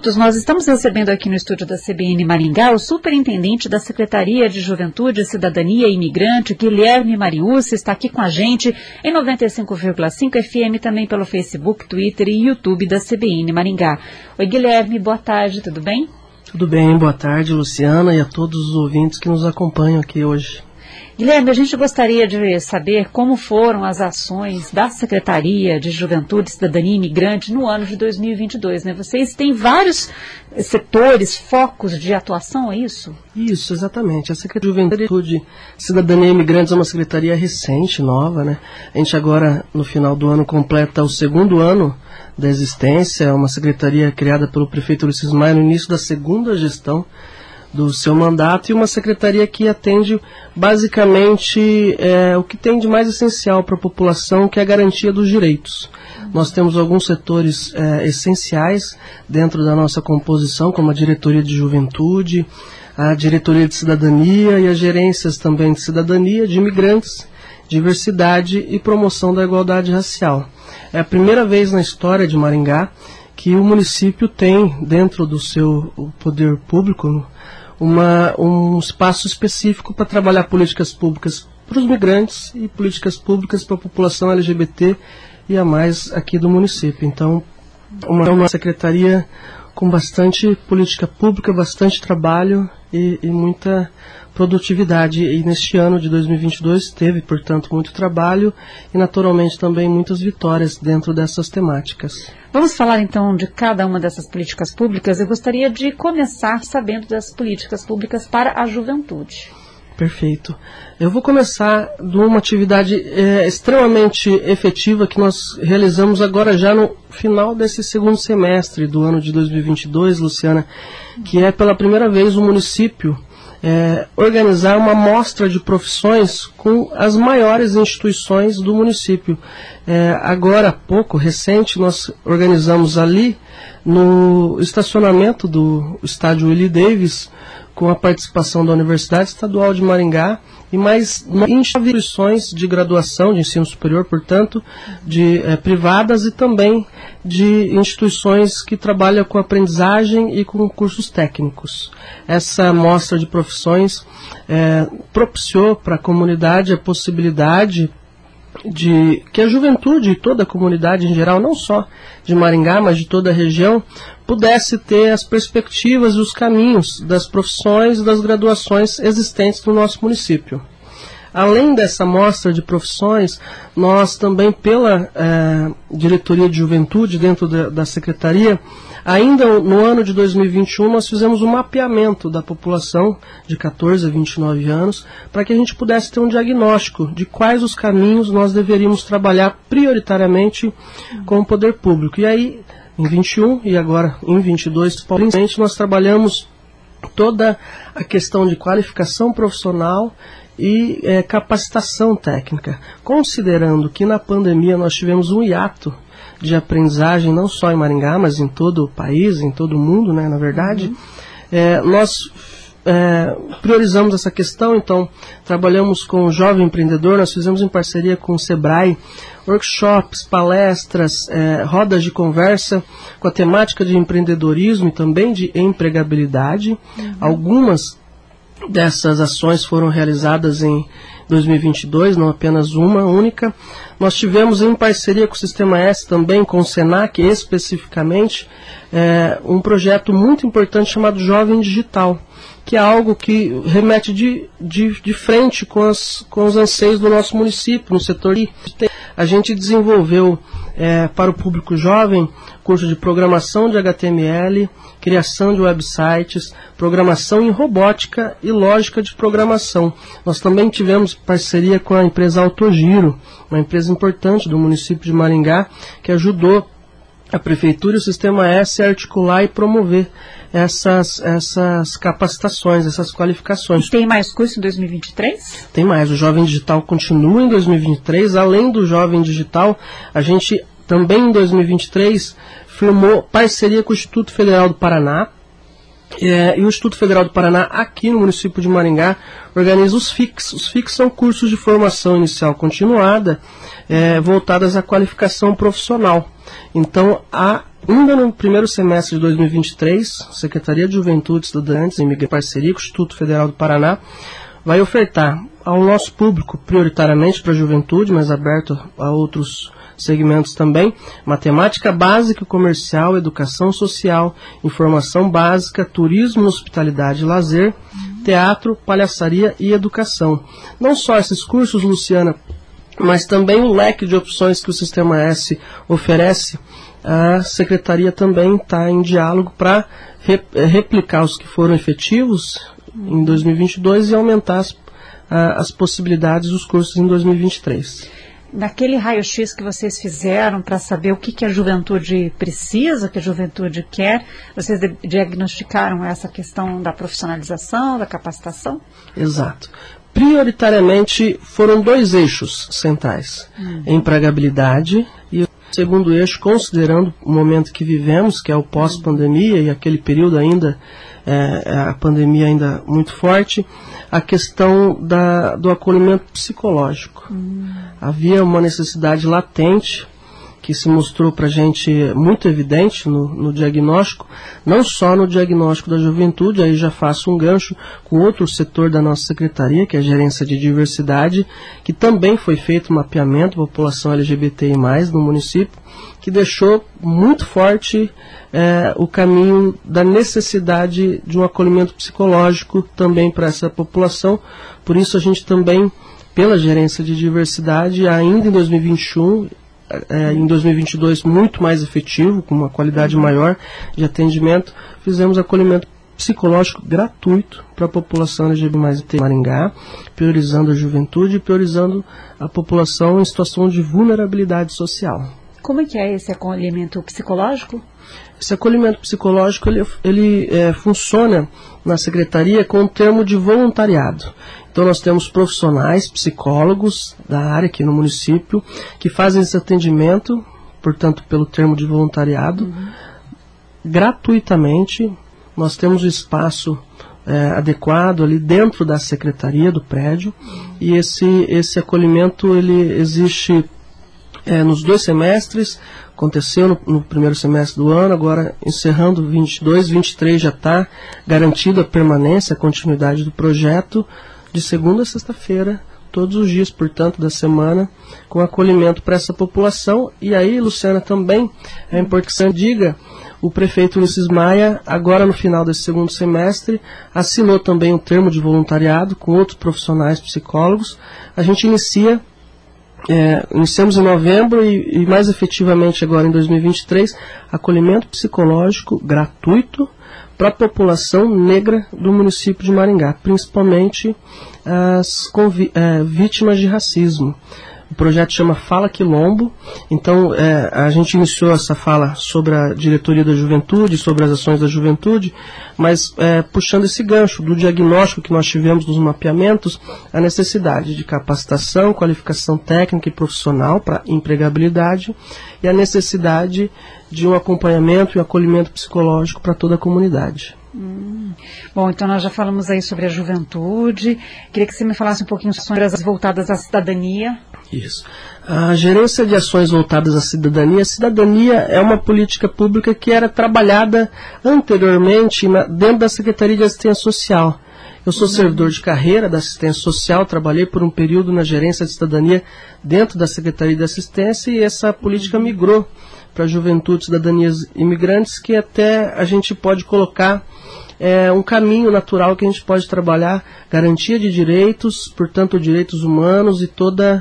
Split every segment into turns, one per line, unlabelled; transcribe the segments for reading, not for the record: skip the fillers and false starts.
minutos, nós estamos recebendo aqui no estúdio da CBN Maringá o superintendente da Secretaria de Juventude, Cidadania e Imigrante, Guilherme Mariucci, está aqui com a gente em 95,5 FM, também pelo Facebook, Twitter e YouTube da CBN Maringá. Oi, Guilherme, boa tarde, tudo bem?
Tudo bem, boa tarde, Luciana, e a todos os ouvintes que nos acompanham aqui hoje.
Guilherme, a gente gostaria de saber como foram as ações da Secretaria de Juventude, Cidadania e Imigrante no ano de 2022, né? Vocês têm vários setores, focos de atuação, é isso?
Isso, exatamente. A Secretaria de Juventude, Cidadania e Imigrantes é uma secretaria recente, nova, né? A gente agora, no final do ano, completa o segundo ano da existência, é uma secretaria criada pelo prefeito Ulisses Maia no início da segunda gestão do seu mandato, e uma secretaria que atende basicamente o que tem de mais essencial para a população, que é a garantia dos direitos. Nós temos alguns setores essenciais dentro da nossa composição, como a diretoria de juventude, a diretoria de cidadania e as gerências também de cidadania, de imigrantes, diversidade e promoção da igualdade racial. É a primeira vez na história de Maringá que o município tem, dentro do seu poder público, um espaço específico para trabalhar políticas públicas para os migrantes e políticas públicas para a população LGBT e a mais aqui do município. Então, uma secretaria com bastante política pública, bastante trabalho e muita produtividade. E neste ano de 2022 teve, portanto, muito trabalho e, naturalmente, também muitas vitórias dentro dessas temáticas.
Vamos falar, então, de cada uma dessas políticas públicas. Eu gostaria de começar sabendo das políticas públicas para a juventude.
Perfeito. Eu vou começar de uma atividade extremamente efetiva que nós realizamos agora já no final desse segundo semestre do ano de 2022, Luciana, que é pela primeira vez o município organizar uma mostra de profissões com as maiores instituições do município. Agora há pouco, recente, nós organizamos ali no estacionamento do estádio Willie Davis, com a participação da Universidade Estadual de Maringá e mais instituições de graduação, de ensino superior, portanto, privadas e também de instituições que trabalham com aprendizagem e com cursos técnicos. Essa mostra de profissões propiciou para a comunidade a possibilidade de que a juventude e toda a comunidade em geral, não só de Maringá, mas de toda a região, pudesse ter as perspectivas e os caminhos das profissões e das graduações existentes no nosso município. Além dessa mostra de profissões, nós também, pela diretoria de juventude dentro da secretaria, ainda no ano de 2021, nós fizemos um mapeamento da população de 14 a 29 anos, para que a gente pudesse ter um diagnóstico de quais os caminhos nós deveríamos trabalhar prioritariamente com o poder público. E aí, em 21 e agora em 22, principalmente, nós trabalhamos toda a questão de qualificação profissional e capacitação técnica, considerando que na pandemia nós tivemos um hiato de aprendizagem, não só em Maringá, mas em todo o país, em todo o mundo, né, na verdade. Nós priorizamos essa questão, então trabalhamos com o Jovem Empreendedor, nós fizemos em parceria com o Sebrae, workshops, palestras, rodas de conversa com a temática de empreendedorismo e também de empregabilidade. Algumas dessas ações foram realizadas em 2022, não apenas uma única. Nós tivemos em parceria com o Sistema S, também com o Senac especificamente, um projeto muito importante chamado Jovem Digital, que é algo que remete de frente com os anseios do nosso município, no setor. A gente desenvolveu para o público jovem curso de programação de HTML, criação de websites, programação em robótica e lógica de programação. Nós também tivemos parceria com a empresa Autogiro, uma empresa importante do município de Maringá, que ajudou a Prefeitura e o Sistema S a articular e promover essas capacitações, essas qualificações.
E tem mais curso em 2023?
Tem mais. O Jovem Digital continua em 2023. Além do Jovem Digital, a gente também em 2023 firmou parceria com o Instituto Federal do Paraná. E o Instituto Federal do Paraná, aqui no município de Maringá, organiza os FICs. Os FICs são cursos de formação inicial continuada, voltadas à qualificação profissional. Então, a Ainda no primeiro semestre de 2023, a Secretaria de Juventude, Estudantes, em parceria com o Instituto Federal do Paraná, vai ofertar ao nosso público, prioritariamente para a juventude, mas aberto a outros segmentos também, matemática básica e comercial, educação social, informação básica, turismo, hospitalidade e lazer, teatro, palhaçaria e educação. Não só esses cursos, Luciana, mas também o leque de opções que o Sistema S oferece. A Secretaria também está em diálogo para replicar os que foram efetivos em 2022 e aumentar as possibilidades dos cursos em 2023.
Naquele raio-x que vocês fizeram para saber o que a juventude precisa, o que a juventude quer, vocês diagnosticaram essa questão da profissionalização, da capacitação?
Exato. Prioritariamente foram 2 eixos centrais, empregabilidade e o segundo eixo, considerando o momento que vivemos, que é o pós-pandemia e aquele período ainda, a pandemia ainda muito forte, a questão do acolhimento psicológico. Havia uma necessidade latente que se mostrou para a gente muito evidente no diagnóstico, não só no diagnóstico da juventude, aí já faço um gancho com outro setor da nossa secretaria, que é a gerência de diversidade, que também foi feito um mapeamento da população LGBTI+, no município, que deixou muito forte o caminho da necessidade de um acolhimento psicológico também para essa população. Por isso a gente também, pela gerência de diversidade, ainda em 2021, em 2022 muito mais efetivo, com uma qualidade maior de atendimento, fizemos acolhimento psicológico gratuito para a população LGBT Maringá, priorizando a juventude e priorizando a população em situação de vulnerabilidade social.
Como é que é esse acolhimento psicológico?
Esse acolhimento psicológico ele funciona na secretaria com o termo de voluntariado. Então nós temos profissionais, psicólogos da área aqui no município, que fazem esse atendimento, portanto pelo termo de voluntariado, gratuitamente. Nós temos o espaço adequado ali dentro da secretaria do prédio, e esse acolhimento ele existe nos 2 semestres. Aconteceu no primeiro semestre do ano, agora encerrando 22, 23 já está garantido a permanência, a continuidade do projeto, de segunda a sexta-feira, todos os dias, portanto, da semana, com acolhimento para essa população. E aí, Luciana, também é importante que você diga, o prefeito Ulisses Maia, agora no final desse segundo semestre, assinou também um termo de voluntariado com outros profissionais psicólogos. A gente iniciamos em novembro e mais efetivamente agora em 2023, acolhimento psicológico gratuito para a população negra do município de Maringá, principalmente as vítimas de racismo. O projeto chama Fala Quilombo. Então a gente iniciou essa fala sobre a diretoria da juventude, sobre as ações da juventude, mas puxando esse gancho do diagnóstico que nós tivemos nos mapeamentos, a necessidade de capacitação, qualificação técnica e profissional para empregabilidade e a necessidade de um acompanhamento e acolhimento psicológico para toda a comunidade.
Bom, então nós já falamos aí sobre a juventude. Queria que você me falasse um pouquinho sobre as voltadas à cidadania.
Isso. A gerência de ações voltadas à cidadania, a cidadania é uma política pública que era trabalhada anteriormente dentro da Secretaria de Assistência Social. Eu sou servidor de carreira da assistência social, trabalhei por um período na gerência de cidadania dentro da Secretaria de Assistência, e essa política migrou para a juventude, cidadanias imigrantes, que até a gente pode colocar um caminho natural que a gente pode trabalhar, garantia de direitos, portanto direitos humanos e toda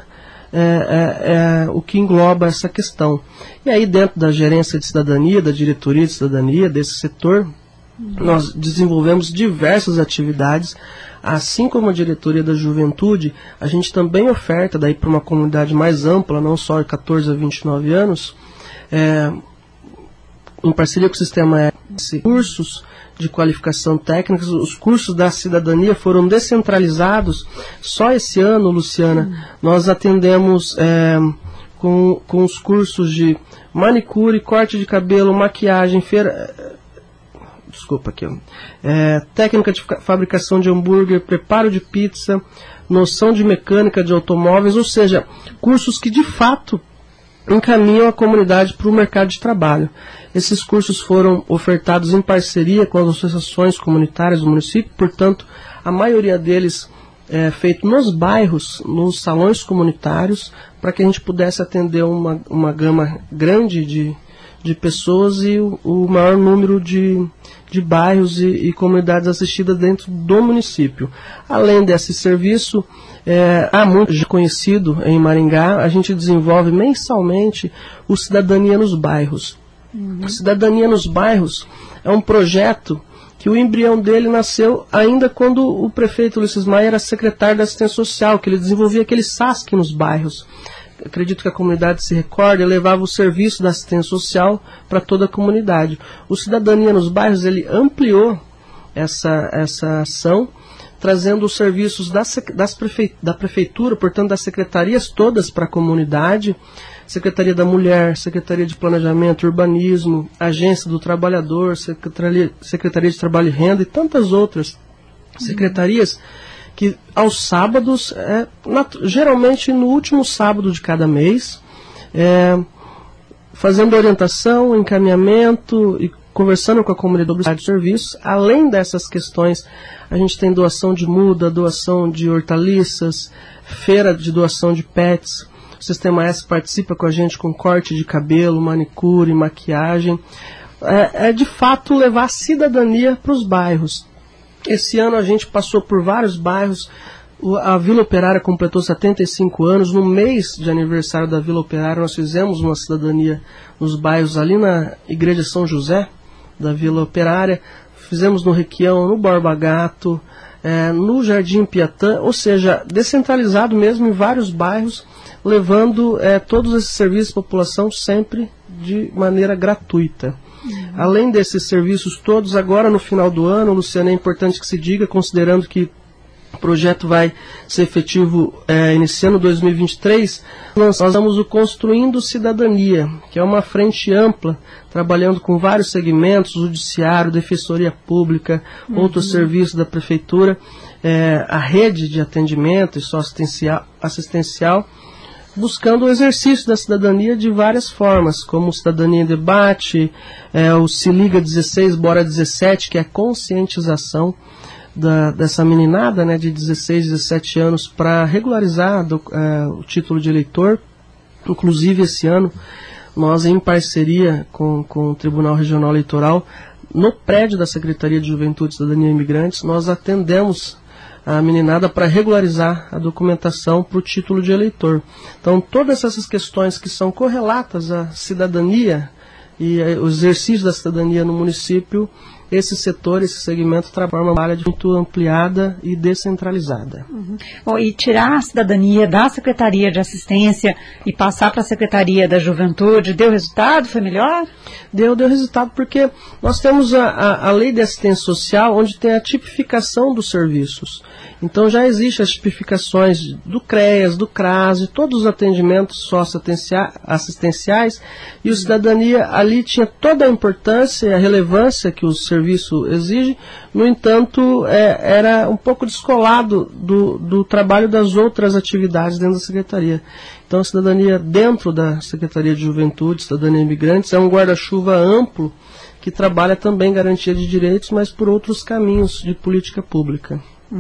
o que engloba essa questão. E aí dentro da gerência de cidadania, da diretoria de cidadania, desse setor, nós desenvolvemos diversas atividades, assim como a diretoria da juventude. A gente também oferta daí para uma comunidade mais ampla, não só de 14 a 29 anos, em parceria com o Sistema S, cursos de qualificação técnica. Os cursos da cidadania foram descentralizados. Só esse ano, Luciana, nós atendemos com os cursos de manicure, corte de cabelo, maquiagem, técnica de fabricação de hambúrguer, preparo de pizza, noção de mecânica de automóveis, ou seja, cursos que de fato encaminham a comunidade para o mercado de trabalho. Esses cursos foram ofertados em parceria com as associações comunitárias do município, portanto, a maioria deles é feito nos bairros, nos salões comunitários, para que a gente pudesse atender uma gama grande de pessoas e o maior número de bairros e comunidades assistidas dentro do município. Além desse serviço, há muito conhecido em Maringá, a gente desenvolve mensalmente o Cidadania nos Bairros. A Cidadania nos Bairros é um projeto que o embrião dele nasceu ainda quando o prefeito Ulisses Maia era secretário da Assistência Social, que ele desenvolvia aquele SASC nos bairros. Acredito que a comunidade se recorda, ele levava o serviço da assistência social para toda a comunidade. O Cidadania nos Bairros, ele ampliou essa ação, trazendo os serviços da prefeitura, portanto das secretarias todas para a comunidade, Secretaria da Mulher, Secretaria de Planejamento e Urbanismo, Agência do Trabalhador, Secretaria de Trabalho e Renda e tantas outras secretarias que aos sábados, geralmente no último sábado de cada mês, fazendo orientação, encaminhamento e conversando com a comunidade de serviços. Além dessas questões, a gente tem doação de muda, doação de hortaliças, feira de doação de pets. O Sistema S participa com a gente com corte de cabelo, manicure, maquiagem. É de fato levar a cidadania para os bairros. Esse ano a gente passou por vários bairros. A Vila Operária completou 75 anos. No mês de aniversário da Vila Operária, nós fizemos uma cidadania nos bairros, ali na Igreja São José, da Vila Operária. Fizemos no Requião, no Borba Gato, no Jardim Piatã, ou seja, descentralizado mesmo em vários bairros, levando todos esses serviços à população sempre de maneira gratuita. Além desses serviços todos, agora no final do ano, Luciana, é importante que se diga, considerando que o projeto vai ser efetivo iniciando 2023, nós lançamos o Construindo Cidadania, que é uma frente ampla, trabalhando com vários segmentos, judiciário, defensoria pública, outros serviços da prefeitura, a rede de atendimento e assistencial, buscando o exercício da cidadania de várias formas, como cidadania em debate, o Se Liga 16, Bora 17, que é a conscientização dessa meninada, né, de 16, 17 anos para regularizar o título de eleitor. Inclusive, esse ano, nós, em parceria com o Tribunal Regional Eleitoral, no prédio da Secretaria de Juventude, Cidadania e Imigrantes, nós atendemos a meninada para regularizar a documentação para o título de eleitor. Então, todas essas questões que são correlatas à cidadania e o exercício da cidadania no município, esse setor, esse segmento trabalha uma área muito ampliada e descentralizada.
Bom, e tirar a cidadania da Secretaria de Assistência e passar para a Secretaria da Juventude, deu resultado? Foi melhor?
Deu resultado porque nós temos a Lei de Assistência Social, onde tem a tipificação dos serviços. Então já existem as tipificações do CREAS, do CRAS, de todos os atendimentos socioassistenciais, e o Cidadania ali tinha toda a importância e a relevância que o serviço exige. No entanto, era um pouco descolado do trabalho das outras atividades dentro da Secretaria. Então a Cidadania dentro da Secretaria de Juventude, Cidadania e Imigrantes, é um guarda-chuva amplo que trabalha também garantia de direitos, mas por outros caminhos de política pública.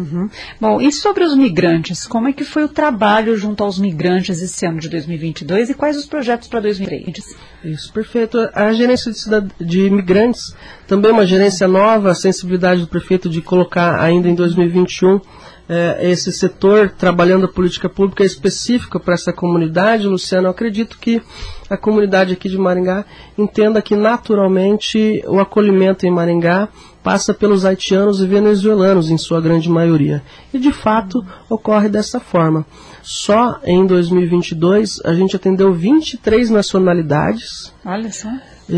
Bom, e sobre os migrantes, como é que foi o trabalho junto aos migrantes esse ano de 2022 e quais os projetos para 2023?
Isso, perfeito. A gerência de imigrantes, também uma gerência nova, a sensibilidade do prefeito de colocar ainda em 2021 esse setor trabalhando a política pública específica para essa comunidade. Luciano, eu acredito que a comunidade aqui de Maringá entenda que naturalmente o acolhimento em Maringá passa pelos haitianos e venezuelanos em sua grande maioria. E de fato ocorre dessa forma. Só em 2022 a gente atendeu 23 nacionalidades.
Olha só.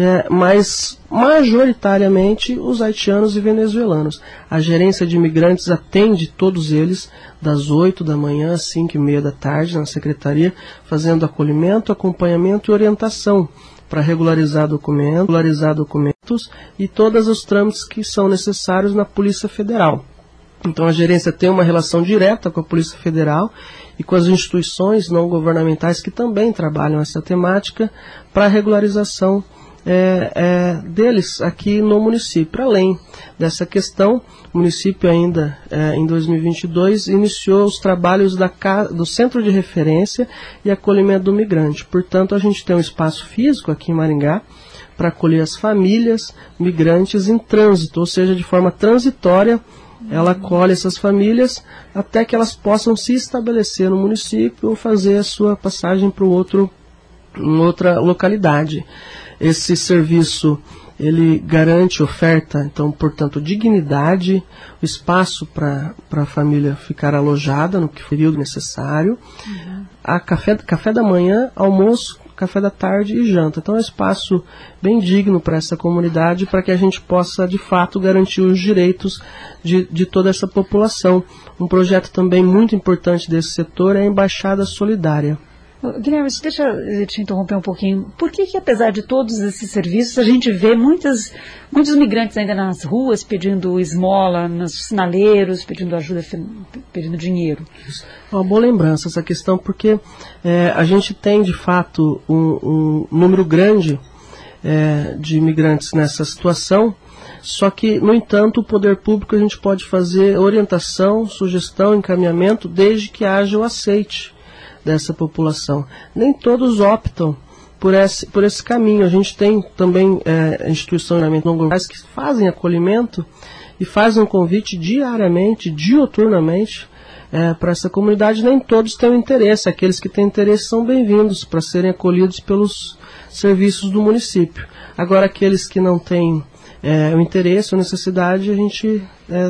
Mas majoritariamente os haitianos e venezuelanos. A gerência de imigrantes atende todos eles das 8 da manhã às 5:30 da tarde na secretaria, fazendo acolhimento, acompanhamento e orientação para regularizar documentos e todos os trâmites que são necessários na Polícia Federal. Então a gerência tem uma relação direta com a Polícia Federal e com as instituições não governamentais que também trabalham essa temática para a regularização deles aqui no município. Além dessa questão, o município ainda em 2022 iniciou os trabalhos do Centro de Referência e Acolhimento do Migrante. Portanto, a gente tem um espaço físico aqui em Maringá para acolher as famílias migrantes em trânsito, ou seja, de forma transitória, ela acolhe essas famílias até que elas possam se estabelecer no município ou fazer a sua passagem para em outra localidade. Esse serviço, ele garante, oferta, então, portanto, dignidade, o espaço para a família ficar alojada no período necessário, café da manhã, almoço, café da tarde e janta. Então é um espaço bem digno para essa comunidade, para que a gente possa, de fato, garantir os direitos de toda essa população. Um projeto também muito importante desse setor é a Embaixada Solidária.
Guilherme, deixa eu te interromper um pouquinho. Por que apelar de todos esses serviços, a gente vê muitos migrantes ainda nas ruas pedindo esmola, nos sinaleiros, pedindo ajuda, pedindo dinheiro?
É uma boa lembrança essa questão, porque a gente tem, de fato, um número grande de imigrantes nessa situação, só que, no entanto, o poder público a gente pode fazer orientação, sugestão, encaminhamento, desde que haja o aceite dessa população. Nem todos optam por esse caminho. A gente tem também instituições não governamentais que fazem acolhimento e fazem um convite diariamente, diuturnamente, para essa comunidade. Nem todos têm interesse. Aqueles que têm interesse são bem-vindos para serem acolhidos pelos serviços do município. Agora, aqueles que não têm o interesse ou necessidade, a gente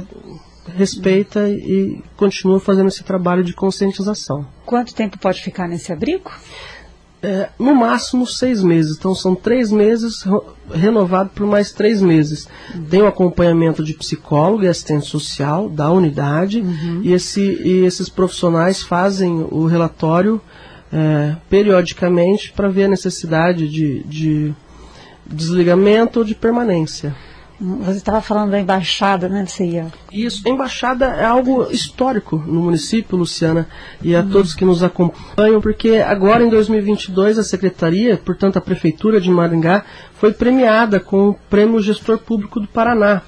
respeita e continua fazendo esse trabalho de conscientização.
Quanto tempo pode ficar nesse abrigo?
No máximo 6 meses. Então são 3 meses, renovado por mais 3 meses. Tem o acompanhamento de psicólogo e assistente social da unidade, e esses profissionais fazem o relatório periodicamente para ver a necessidade de desligamento ou de permanência.
Você estava falando da embaixada, né?
Isso, a embaixada é algo histórico no município, Luciana, e a todos que nos acompanham, porque agora em 2022 a Secretaria, portanto a Prefeitura de Maringá, foi premiada com o Prêmio Gestor Público do Paraná,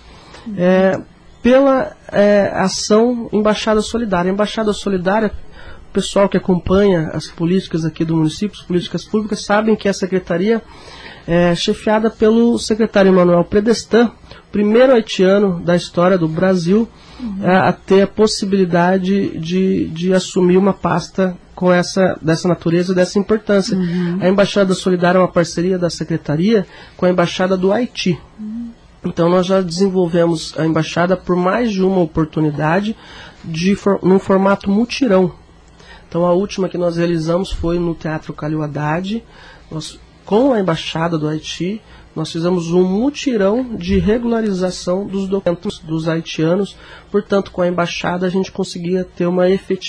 pela ação Embaixada Solidária. A Embaixada Solidária, o pessoal que acompanha as políticas aqui do município, as políticas públicas, sabem que a Secretaria chefiada pelo secretário Emanuel Predestan, primeiro haitiano da história do Brasil a ter a possibilidade de assumir uma pasta dessa natureza, dessa importância. A Embaixada Solidária é uma parceria da Secretaria com a Embaixada do Haiti. Então nós já desenvolvemos a Embaixada por mais de uma oportunidade num formato mutirão. Então a última que nós realizamos foi no Teatro Calil Haddad. Com a Embaixada do Haiti, nós fizemos um mutirão de regularização dos documentos dos haitianos. Portanto, com a Embaixada a gente consegue ter uma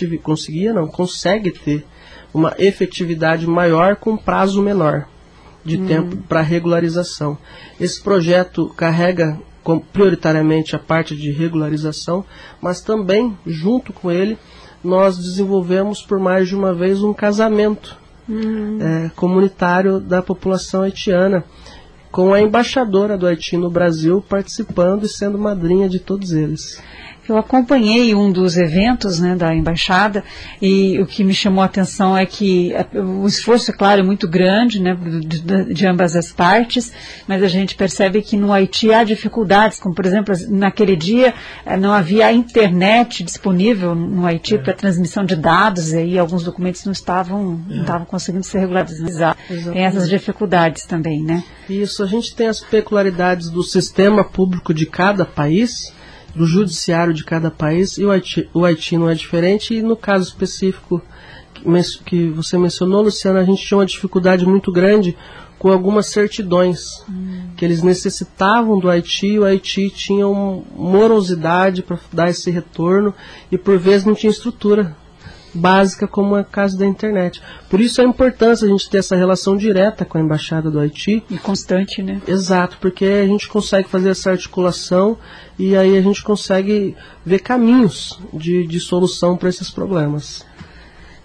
efetividade maior com prazo menor de tempo para regularização. Esse projeto carrega prioritariamente a parte de regularização, mas também, junto com ele, nós desenvolvemos por mais de uma vez um casamento comunitário da população haitiana, com a embaixadora do Haiti no Brasil participando e sendo madrinha de todos eles.
Eu acompanhei um dos eventos, né, da embaixada, e o que me chamou a atenção é que o esforço, é claro, é muito grande, né, de ambas as partes, mas a gente percebe que no Haiti há dificuldades, como por exemplo, naquele dia não havia internet disponível no Haiti para transmissão de dados, e aí alguns documentos não estavam conseguindo ser regularizados. Tem essas dificuldades também, né?
Isso, a gente tem as peculiaridades do sistema público de cada país, do judiciário de cada país, e o Haiti não é diferente. E no caso específico que você mencionou, Luciana, a gente tinha uma dificuldade muito grande com algumas certidões que eles necessitavam do Haiti, e o Haiti tinha uma morosidade para dar esse retorno, e por vezes não tinha estrutura básica como é o caso da internet. Por isso a importância a gente ter essa relação direta com a Embaixada do Haiti.
E constante, né?
Exato, porque a gente consegue fazer essa articulação e aí a gente consegue ver caminhos de solução para esses problemas.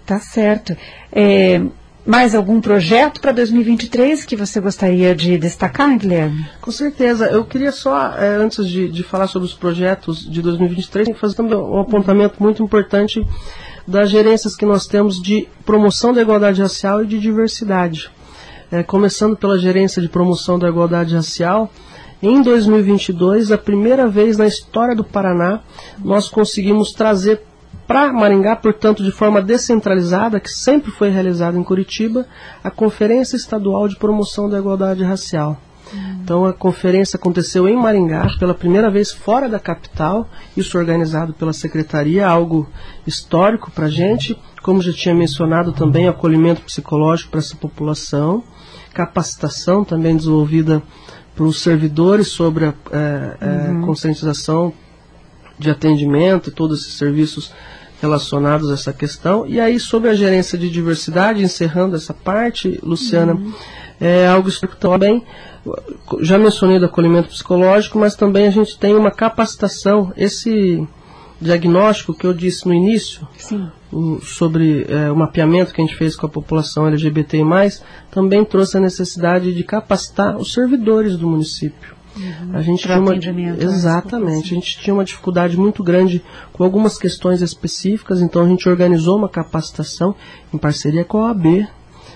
Tá certo. Mais algum projeto para 2023 que você gostaria de destacar, Guilherme?
Com certeza. Eu queria só, antes de falar sobre os projetos de 2023, fazer também um apontamento muito importante das gerências que nós temos de promoção da igualdade racial e de diversidade. Começando pela gerência de promoção da igualdade racial, em 2022, a primeira vez na história do Paraná, nós conseguimos trazer para Maringá, portanto, de forma descentralizada, que sempre foi realizada em Curitiba, a Conferência Estadual de Promoção da Igualdade Racial. Então, a conferência aconteceu em Maringá, pela primeira vez fora da capital, isso organizado pela Secretaria, algo histórico para a gente. Como já tinha mencionado também, acolhimento psicológico para essa população, capacitação também desenvolvida para os servidores sobre a conscientização de atendimento e todos esses serviços relacionados a essa questão. E aí, sobre a gerência de diversidade, encerrando essa parte, Luciana, algo histórico também, já mencionei do acolhimento psicológico, mas também a gente tem uma capacitação, esse diagnóstico que eu disse no início, sobre o mapeamento que a gente fez com a população LGBTI+, também trouxe a necessidade de capacitar os servidores do município. A gente tinha exatamente, a gente tinha uma dificuldade muito grande com algumas questões específicas, então a gente organizou uma capacitação em parceria com a OAB,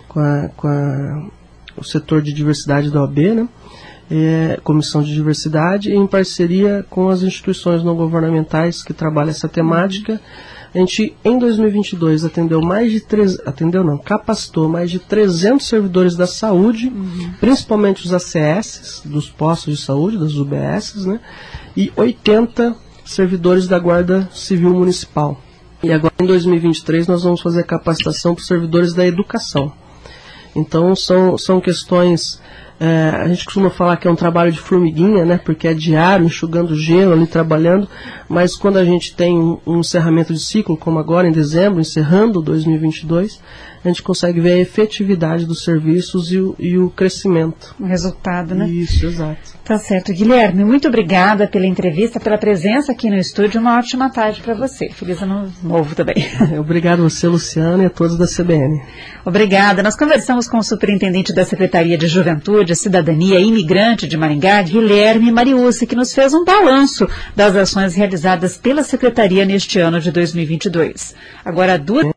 com o setor de diversidade da OAB, né? Comissão de diversidade, em parceria com as instituições não governamentais que trabalham essa temática. A gente, em 2022, capacitou mais de 300 servidores da saúde, principalmente os ACS, dos postos de saúde, das UBS, né? E 80 servidores da Guarda Civil Municipal. E agora, em 2023, nós vamos fazer capacitação para os servidores da educação. Então, são questões... a gente costuma falar que é um trabalho de formiguinha, né, porque é diário, enxugando gelo ali, trabalhando, mas quando a gente tem um encerramento de ciclo, como agora em dezembro, encerrando 2022, a gente consegue ver a efetividade dos serviços e o crescimento.
O resultado, né?
Isso, exato.
Tá certo. Guilherme, muito obrigada pela entrevista, pela presença aqui no estúdio. Uma ótima tarde para você. Feliz ano novo também.
Obrigado a você, Luciana, e a todos da CBN.
Obrigada. Nós conversamos com o superintendente da Secretaria de Juventude, Cidadania e Imigrante de Maringá, Guilherme Mariucci, que nos fez um balanço das ações realizadas pela Secretaria neste ano de 2022. Agora,